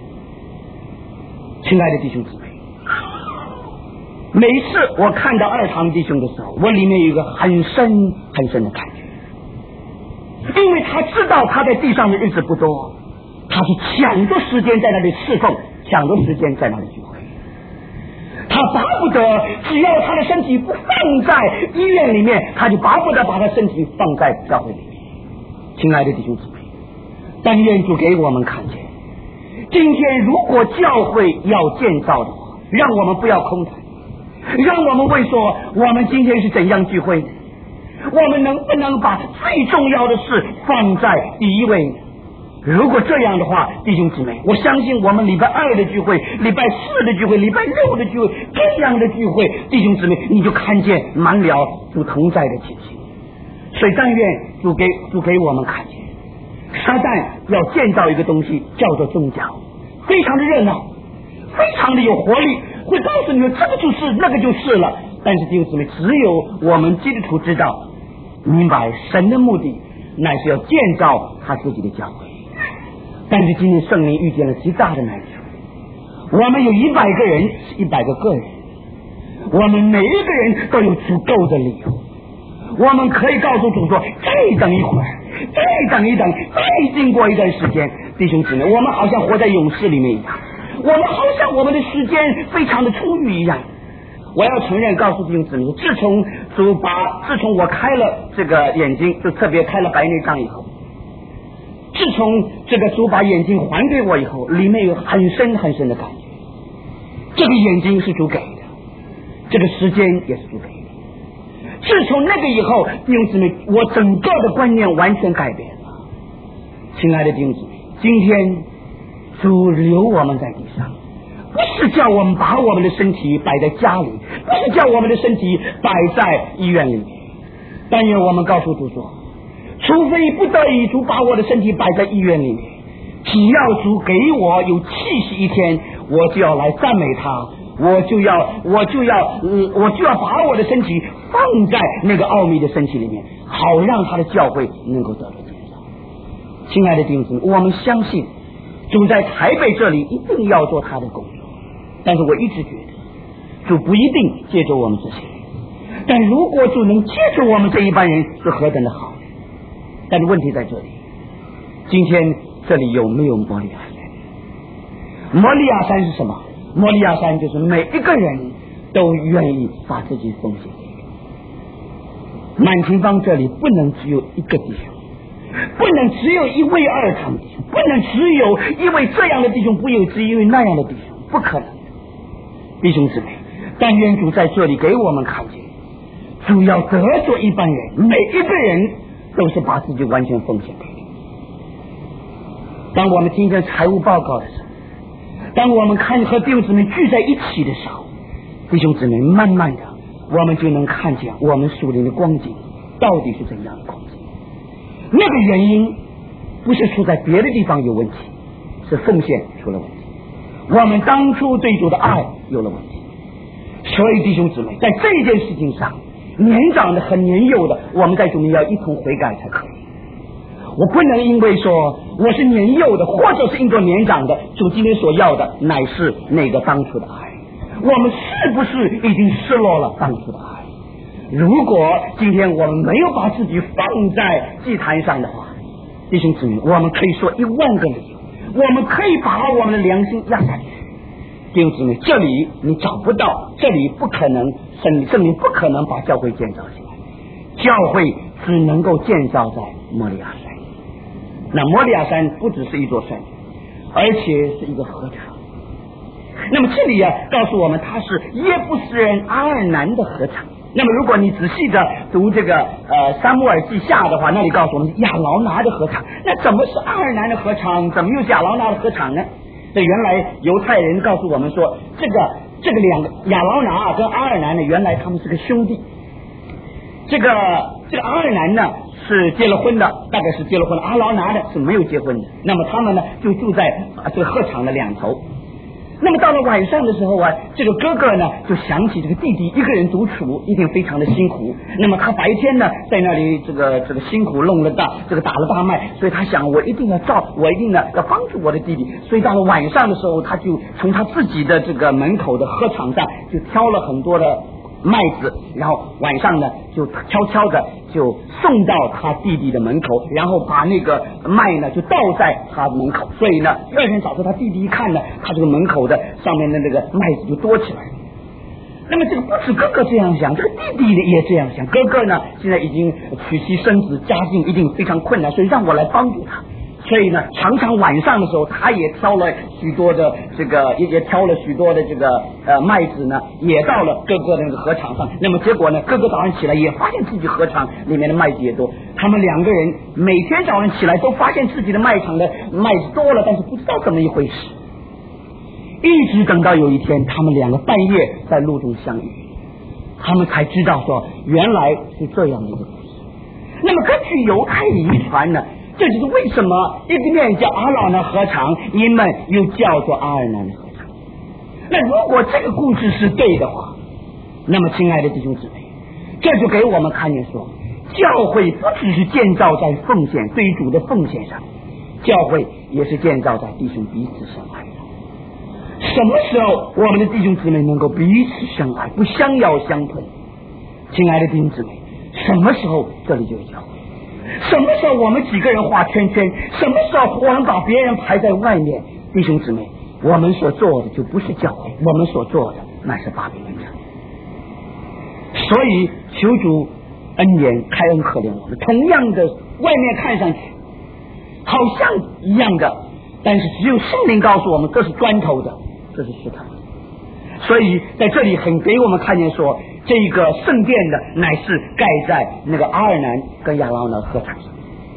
亲爱的弟兄姊妹，每一次我看到二堂弟兄的时候，我里面有一个很深很深的感觉，因为他知道他在地上的日子不多，他是抢着时间在那里侍奉，抢着时间在那里聚会。他巴不得只要他的身体不放在医院里面，他就巴不得把他身体放在教会里面。亲爱的弟兄姊妹，但愿主给我们看见，今天如果教会要建造的话，让我们不要空谈，让我们问说我们今天是怎样聚会呢？我们能不能把最重要的事放在第一位呢？如果这样的话，弟兄姊妹，我相信我们礼拜二的聚会，礼拜四的聚会，礼拜六的聚会，这样的聚会，弟兄姊妹，你就看见满了主同在的情形。所以但愿主给主给我们看见，撒旦要建造一个东西叫做宗教，非常的热闹，非常的有活力，会告诉你们这个就是那个就是了。但是弟兄姊妹，只有我们基督徒知道明白神的目的乃是要建造他自己的教会。但是今天圣灵遇见了极大的难处，我们有一百个人，一百个个人，我们每一个人都有足够的理由，我们可以告诉主说，再等一会儿，再等一等，再经过一段时间，弟兄姊妹，我们好像活在勇士里面一样，我们好像我们的时间非常的充裕一样。我要承认告诉弟兄姊妹，自从主把自从我开了这个眼睛，就特别开了白内障以后，自从这个主把眼睛还给我以后，里面有很深很深的感觉，这个眼睛是主给的，这个时间也是主给的。自从那个以后，弟兄姊妹，我整个的观念完全改变了。 亲爱的弟兄姊妹，今天主留我们在地上，不是叫我们把我们的身体摆在家里，不是叫我们的身体摆在医院里面。但愿我们告诉主说，除非不得已主把我的身体摆在医院里面，只要主给我有气息一天，我就要来赞美他，我就要我就要、嗯、我就要把我的身体放在那个奥秘的身体里面，好让他的教会能够得到建造。亲爱的弟兄姊妹，我们相信主在台北这里一定要做他的工作，但是我一直觉得主不一定借助我们这些人，但如果主能借助我们这一班人是何等的好。但是问题在这里，今天这里有没有摩利亚山？摩利亚山是什么？摩利亚山就是每一个人都愿意把自己奉献给满庭芳这里不能只有一个弟兄，不能只有一位二堂弟兄，不能只有一位这样的弟兄，不有只有一位那样的弟兄，不可能的。弟兄姊妹，但愿主在这里给我们看见，主要得着一般人，每一个人都是把自己完全奉献给你。当我们听见财务报告的时候，当我们看和弟兄姊妹聚在一起的时候，弟兄姊妹慢慢的我们就能看见我们属灵的光景到底是怎样的光景。那个原因不是出在别的地方有问题，是奉献出了问题，我们当初对主的爱有了问题。所以弟兄姊妹，在这件事情上，年长的和年幼的，我们在主面要一同悔改才可以。我不能因为说我是年幼的，或者是因着年长的，主今天所要的乃是那个当初的爱。我们是不是已经失落了当初的爱？如果今天我们没有把自己放在祭坛上的话，弟兄姊妹，我们可以说一万个理由，我们可以把我们的良心压下去。弟兄姊妹，这里你找不到，这里不可能，圣灵不可能把教会建造起来，教会只能够建造在摩利亚山。那摩利亚山不只是一座山，而且是一个河场。那么这里啊告诉我们，它是耶布斯人阿尔南的河场。那么如果你仔细的读这个呃撒母耳记下的话，那里告诉我们亚劳拿的河场。那怎么是阿尔南的河场，怎么又是亚劳拿的河场呢？这原来犹太人告诉我们说，这个这个两个亚劳拿跟阿尔南呢，原来他们是个兄弟。这个这个阿尔南呢是结了婚的，大概是结了婚的，阿劳拿的是没有结婚的。那么他们呢就住在啊这个河场的两头。那么到了晚上的时候啊，这个哥哥呢就想起这个弟弟一个人独处一定非常的辛苦。那么他白天呢在那里这个这个辛苦弄了大这个打了大麦，所以他想我一定要照我一定呢要帮助我的弟弟。所以到了晚上的时候，他就从他自己的这个门口的河场上就挑了很多的麦子，然后晚上呢就悄悄的就送到他弟弟的门口，然后把那个麦呢就倒在他的门口。所以呢第二天早上他弟弟一看呢，他这个门口的上面的那个麦子就多起来了。那么这个不止哥哥这样想，这个弟弟也这样想。哥哥呢现在已经娶妻生子，家境一定非常困难，所以让我来帮助他。所以呢常常晚上的时候，他也挑了许多的这个也也挑了许多的这个呃麦子呢，也到了哥哥的那个河场上。那么结果呢，哥哥早上起来也发现自己河场里面的麦子也多。他们两个人每天早上起来都发现自己的麦场的麦子多了，但是不知道怎么一回事。一直等到有一天，他们两个半夜在路中相遇，他们才知道说原来是这样的一个故事。那么根据犹太遗传呢，这就是为什么一个面叫阿劳拿河场，一面又叫做阿尔南的河场。那如果这个故事是对的话，那么亲爱的弟兄姊妹，这就给我们看见说，教会不只是建造在奉献对主的奉献上，教会也是建造在弟兄彼此相爱上。什么时候我们的弟兄姊妹能够彼此相爱，不相咬相吞？亲爱的弟兄姊妹，什么时候这里就有教会？什么时候我们几个人画圈圈？什么时候我们把别人排在外面？弟兄姊妹，我们所做的就不是教会，我们所做的那是巴比伦城。所以求主恩言开恩可怜我们。同样的，外面看上去好像一样的，但是只有圣灵告诉我们，这是砖头的，这是石头的。所以在这里很给我们看见说，这个圣殿的乃是盖在那个阿尔南跟亚劳拿河场上。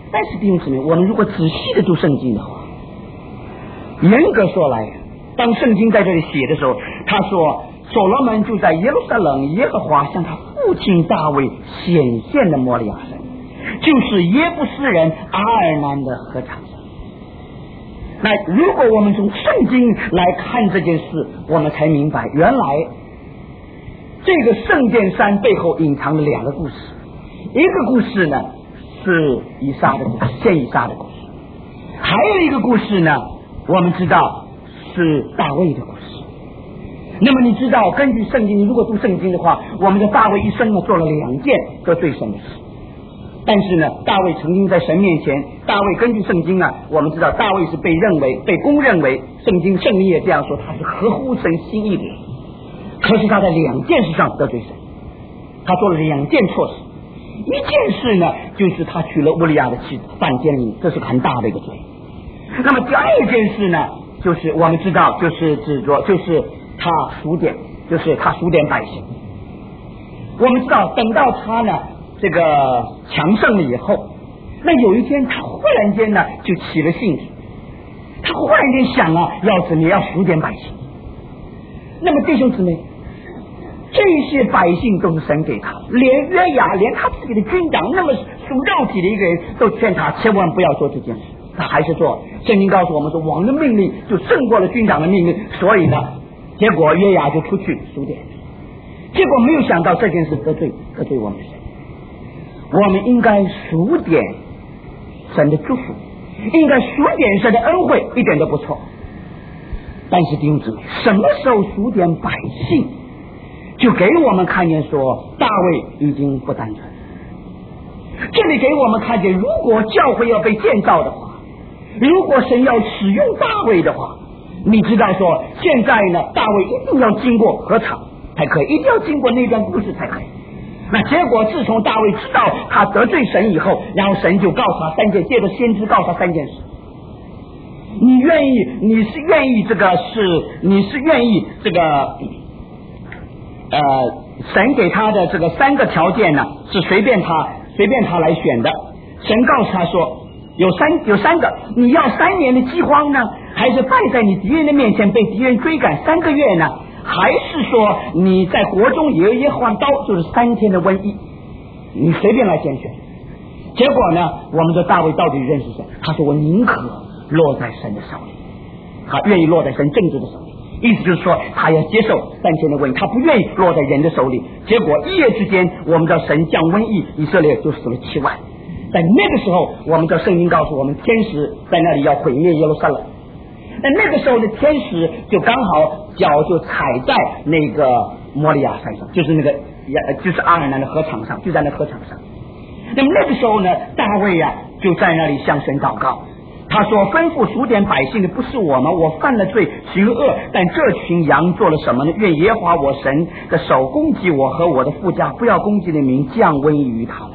但是弟兄姊妹，我们如果仔细的读圣经的话，严格说来，当圣经在这里写的时候，他说所罗门就在耶路撒冷耶和华向他父亲大卫显现的摩利亚山，就是耶布斯人阿尔南的禾场上。那如果我们从圣经来看这件事，我们才明白原来这个圣殿山背后隐藏了两个故事。一个故事呢是以撒的故事，献以撒的故事，还有一个故事呢我们知道是大卫的故事。那么你知道根据圣经，如果读圣经的话，我们的大卫一生呢做了两件得罪神的事。但是呢大卫曾经在神面前，大卫根据圣经啊，我们知道大卫是被认为被公认为，圣经圣灵也这样说，他是合乎神心意的人。可是他在两件事上得罪神，他做了两件错事。一件事呢就是他娶了乌利亚的妻子犯奸淫，这是很大的一个罪。那么第二件事呢，就是我们知道就是指着就是他数点，就是他数点百姓。我们知道等到他呢这个强盛了以后，那有一天他忽然间呢就起了兴致，他忽然间想啊，要怎么要数点百姓。那么弟兄姊妹，这些百姓都是神给他，连约雅连他自己的军长那么属肉体的一个人都劝他千万不要做这件事，他还是做。圣经告诉我们说王的命令就胜过了军长的命令，所以呢结果约雅就出去数点，结果没有想到这件事得罪得罪我们神。我们应该数点神的祝福，应该数点神的恩惠，一点都不错。但是弟兄姊妹，什么时候数点百姓，就给我们看见说大卫已经不单纯。这里给我们看见，如果教会要被建造的话，如果神要使用大卫的话，你知道说现在呢大卫一定要经过禾场才可以，一定要经过那段故事才可以。那结果自从大卫知道他得罪神以后，然后神就告诉他三件，借着先知告诉他三件事。你愿意你是愿意这个是你是愿意这个呃神给他的这个三个条件呢是随便他随便他来选的。神告诉他说有三有三个，你要三年的饥荒呢，还是败在你敌人的面前被敌人追赶三个月呢，还是说你在国中也有耶和华刀，就是三天的瘟疫，你随便来拣选。结果呢我们的大卫到底认识谁？他说我宁可落在神的手里，他愿意落在神正直的手里，意思就是说他要接受三天的瘟疫，他不愿意落在人的手里。结果一夜之间我们知道神降瘟疫，以色列就死了七万。在那个时候我们知道圣经告诉我们天使在那里要毁灭耶路撒冷，那那个时候的天使就刚好脚就踩在那个摩利亚山上，就是那个就是阿尔南的禾场上，就在那禾场上。那么那个时候呢大卫啊就在那里向神祷告，他说吩咐数点百姓的不是我吗？我犯了罪行了恶，但这群羊做了什么呢？愿耶和华我神的手攻击我和我的父家，不要攻击的民，降瘟疫于他们。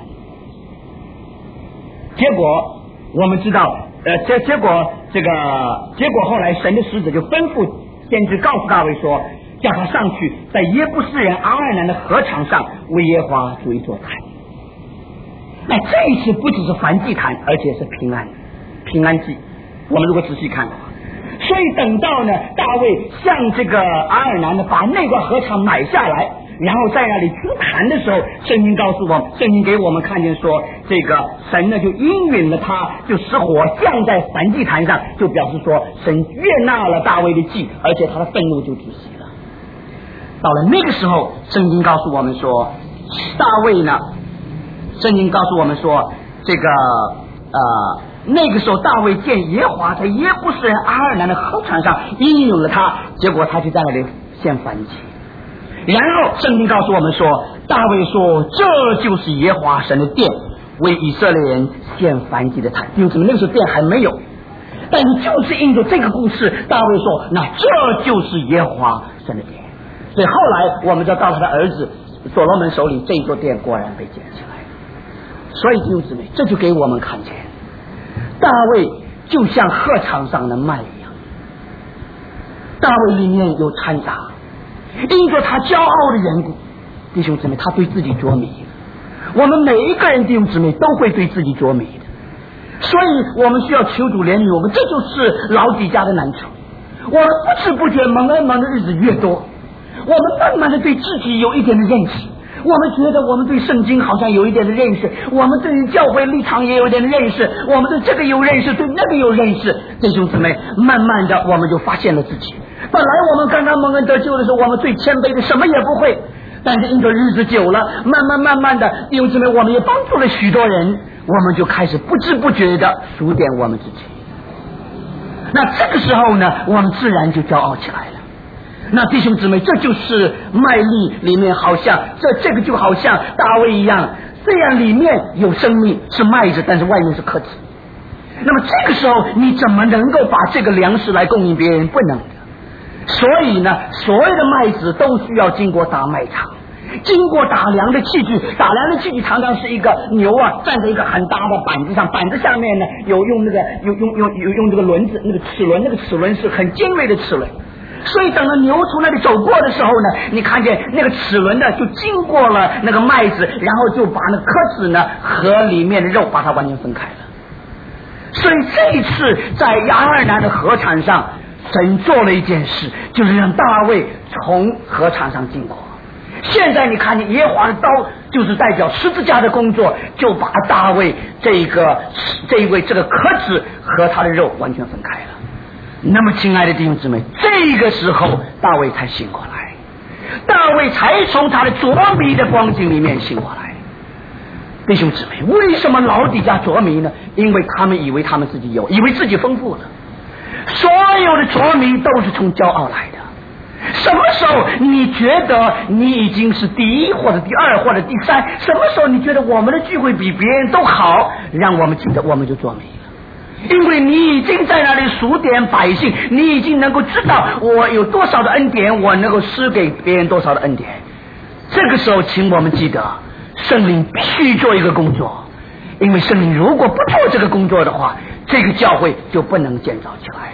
结果我们知道呃结结果这个结果后来神的使者就吩咐先知告诉大卫说，叫他上去在耶布斯人阿尔南的禾场上为耶和华筑一座坛。那这一次不只是燔祭坛，而且是平安平安祭，我们如果仔细看的话，所以等到呢大卫向这个阿尔南的把那个禾场买下来，然后在那里筑坛的时候，圣经告诉我们，圣经给我们看见说这个神呢就应允了他，就使火降在燔祭坛上，就表示说神悦纳了大卫的祭，而且他的愤怒就止息了。到了那个时候圣经告诉我们说大卫呢圣经告诉我们说这个呃那个时候大卫见耶和华在耶布斯人阿尔南的禾场上应允了他，结果他就在那里献燔祭。然后圣经告诉我们说大卫说这就是耶和华神的殿，为以色列人献燔祭的坛。因为什么？那个时候殿还没有，但是就是因着这个故事，大卫说那这就是耶和华神的殿。所以后来我们就到他的儿子所罗门手里，这一座殿果然被建起来。所以弟兄姊妹，这就给我们看见大卫就像禾场上的麦一样，大卫里面有掺杂，因着他骄傲的缘故，弟兄姊妹，他对自己着迷。我们每一个人弟兄姊妹都会对自己着迷的。 所以我们需要求主怜悯我们，这就是老底家的难处。我们不知不觉蒙恩蒙的日子越多，我们慢慢的对自己有一点的认识，我们觉得我们对圣经好像有一点的认识，我们对于教会立场也有一点的认识，我们对这个有认识，对那个有认识。弟兄姊妹，慢慢的我们就发现了自己，本来我们刚刚蒙恩得救的时候，我们最谦卑的，什么也不会，但是因着日子久了，慢慢慢慢的，弟兄姊妹，我们也帮助了许多人，我们就开始不知不觉的数点我们自己。那这个时候呢，我们自然就骄傲起来了。那弟兄姊妹，这就是麦粒里面好像这这个就好像大卫一样，虽然里面有生命是麦子，但是外面是壳子。那么这个时候你怎么能够把这个粮食来供应别人？不能的。所以呢，所有的麦子都需要经过打麦场，经过打粮的器具，打粮的器具常常是一个牛啊站在一个很大的板子上，板子下面呢有用那个有用用有用这个轮子，那个齿轮，那个齿轮是很尖锐的齿轮。所以等到牛从那里走过的时候呢，你看见那个齿轮呢就经过了那个麦子，然后就把那个壳子呢和里面的肉把它完全分开了。所以这一次在亚尔南的河场上，神做了一件事，就是让大卫从河场上经过。现在你看见耶和华的刀就是代表十字架的工作，就把大卫这个这一位这个壳子和他的肉完全分开了。那么亲爱的弟兄姊妹，这个时候大卫才醒过来，大卫才从他的着迷的光景里面醒过来。弟兄姊妹，为什么老底家着迷呢？因为他们以为他们自己有，以为自己丰富了。所有的着迷都是从骄傲来的。什么时候你觉得你已经是第一或者第二或者第三，什么时候你觉得我们的聚会比别人都好，让我们记得我们就着迷了。因为你已经在那里数点百姓，你已经能够知道我有多少的恩典，我能够施给别人多少的恩典。这个时候请我们记得，圣灵必须做一个工作，因为圣灵如果不做这个工作的话，这个教会就不能建造起来。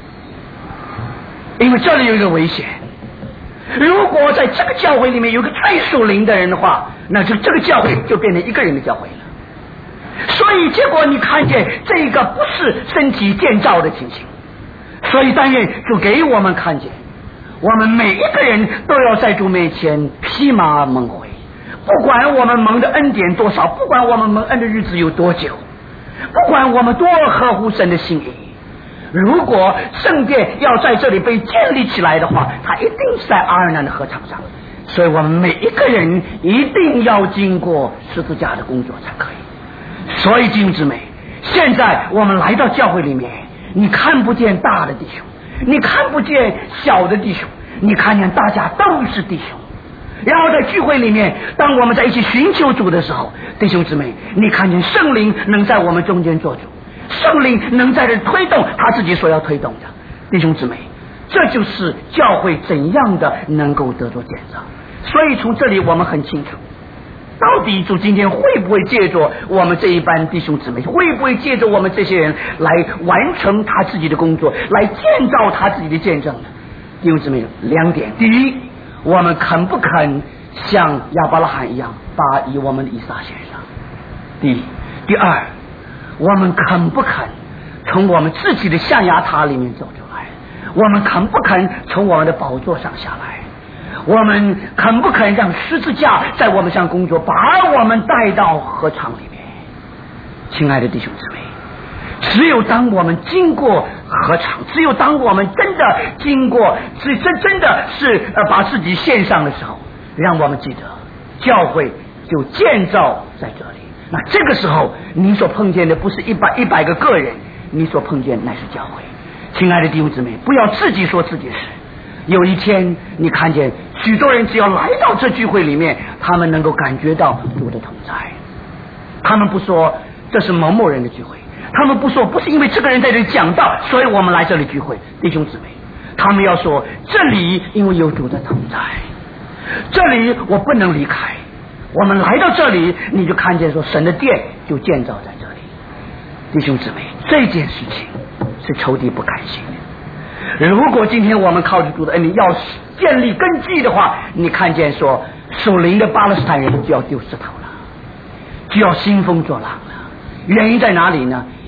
因为这里有一个危险，如果在这个教会里面有个太属灵的人的话，那就这个教会就变成一个人的教会了。所以结果你看见这个不是身体建造的情形，所以但愿主给我们看见，我们每一个人都要在主面前披麻蒙灰，不管我们蒙的恩典多少，不管我们蒙恩的日子有多久，不管我们多合乎神的心意，如果圣殿要在这里被建立起来的话，它一定是在阿尔南的河场上，所以我们每一个人一定要经过十字架的工作才可以。所以弟兄姊妹，现在我们来到教会里面，你看不见大的弟兄，你看不见小的弟兄，你看见大家都是弟兄。然后在聚会里面，当我们在一起寻求主的时候，弟兄姊妹，你看见圣灵能在我们中间做主，圣灵能在这推动他自己所要推动的。弟兄姊妹，这就是教会怎样的能够得着建造。所以从这里我们很清楚，到底主今天会不会借着我们这一班弟兄姊妹，会不会借着我们这些人来完成他自己的工作，来建造他自己的见证呢？弟兄姊妹，两点：第一，我们肯不肯像亚伯拉罕一样把以我们的以撒献上？第一，第二，我们肯不肯从我们自己的象牙塔里面走出来？我们肯不肯从我们的宝座上下来？我们肯不肯让十字架在我们上工作，把我们带到河场里面？亲爱的弟兄姊妹，只有当我们经过河场，只有当我们真的经过，是真真的是呃把自己献上的时候，让我们记得教会就建造在这里。那这个时候你所碰见的不是一百一百个个人，你所碰见乃是教会。亲爱的弟兄姊妹，不要自己说自己是。有一天你看见许多人只要来到这聚会里面，他们能够感觉到主的同在。他们不说这是某某人的聚会，他们不说不是因为这个人在这里讲道所以我们来这里聚会。弟兄姊妹，他们要说这里因为有主的同在，这里我不能离开。我们来到这里，你就看见说神的殿就建造在这里。弟兄姊妹，这件事情是仇敌不甘心的。如果今天我们靠着主的恩典要建立根基的话，你看见说属灵的巴勒斯坦人就要丢石头了，就要兴风作浪了。原因在哪里呢？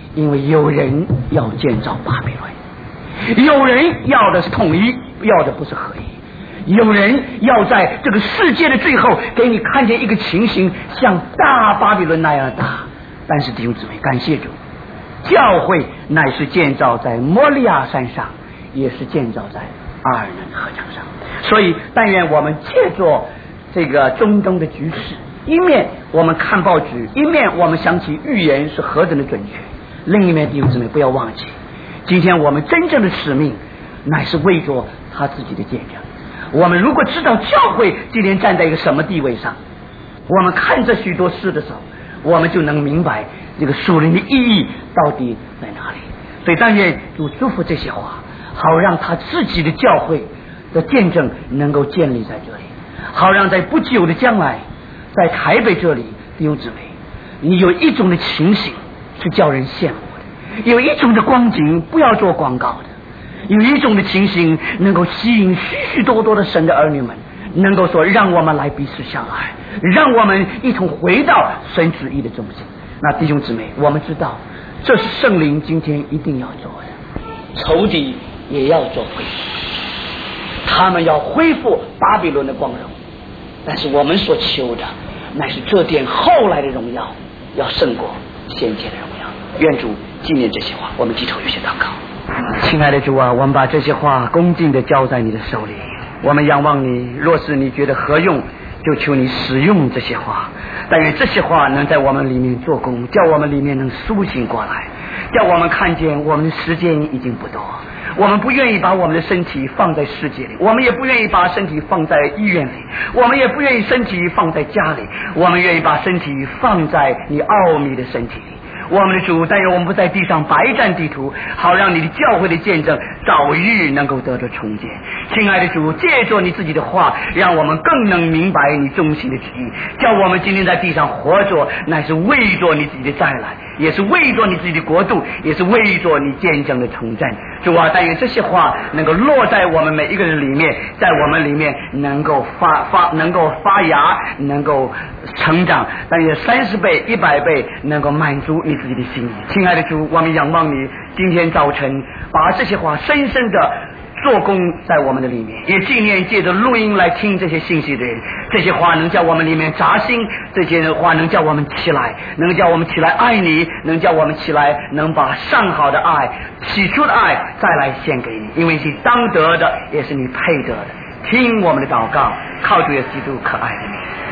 因为有人要建造巴比伦，有人要的是统一，要的不是合一，有人要在这个世界的最后给你看见一个情形像大巴比伦那样的大。但是弟兄姊妹，感谢主，教会乃是建造在摩利亚山上，也是建造在阿尔嫩河场上。所以但愿我们借着这个中东的局势，一面我们看报纸，一面我们想起预言是何等的准确，另一面弟兄姊妹不要忘记，今天我们真正的使命乃是为着他自己的见证。我们如果知道教会今天站在一个什么地位上，我们看这许多事的时候，我们就能明白这个属灵的意义到底在哪里。所以但愿主祝福这些话，好让他自己的教会的见证能够建立在这里，好让在不久的将来，在台北这里弟兄姊妹，你有一种的情形是叫人羡慕的，有一种的光景不要做广告的，有一种的情形能够吸引许许多多的神的儿女们，能够说让我们来彼此相爱，让我们一同回到神旨意的中心。那弟兄姊妹，我们知道这是圣灵今天一定要做的，仇敌也要做恢复，他们要恢复巴比伦的光荣，但是我们所求的乃是这点后来的荣耀要胜过先前的荣耀。愿主纪念这些话，我们低头有些祷告。亲爱的主啊，我们把这些话恭敬地交在你的手里，我们仰望你，若是你觉得合用，就求你使用这些话，但愿这些话能在我们里面做工，叫我们里面能苏醒过来，叫我们看见我们的时间已经不多，我们不愿意把我们的身体放在世界里，我们也不愿意把身体放在医院里，我们也不愿意身体放在家里，我们愿意把身体放在你奥秘的身体里。我们的主，但愿我们不在地上白占地图，好让你的教会的见证早日能够得到重建。亲爱的主，借着你自己的话，让我们更能明白你中心的旨意，叫我们今天在地上活着，乃是为着你自己的再来，也是为着你自己的国度，也是为着你见证的重振。主啊，但愿这些话能够落在我们每一个人里面，在我们里面能够发发能够发芽，能够成长，但愿三十倍一百倍能够满足你自己的心意。亲爱的主，我们仰望你今天早晨把这些话深深的做工在我们的里面，也纪念借着录音来听这些信息的人，这些话能叫我们里面扎心，这些话能叫我们起来，能叫我们起来爱你，能叫我们起来能把上好的爱，起初的爱再来献给你，因为是当得的，也是你配得的。听我们的祷告，靠主耶稣基督可爱的你。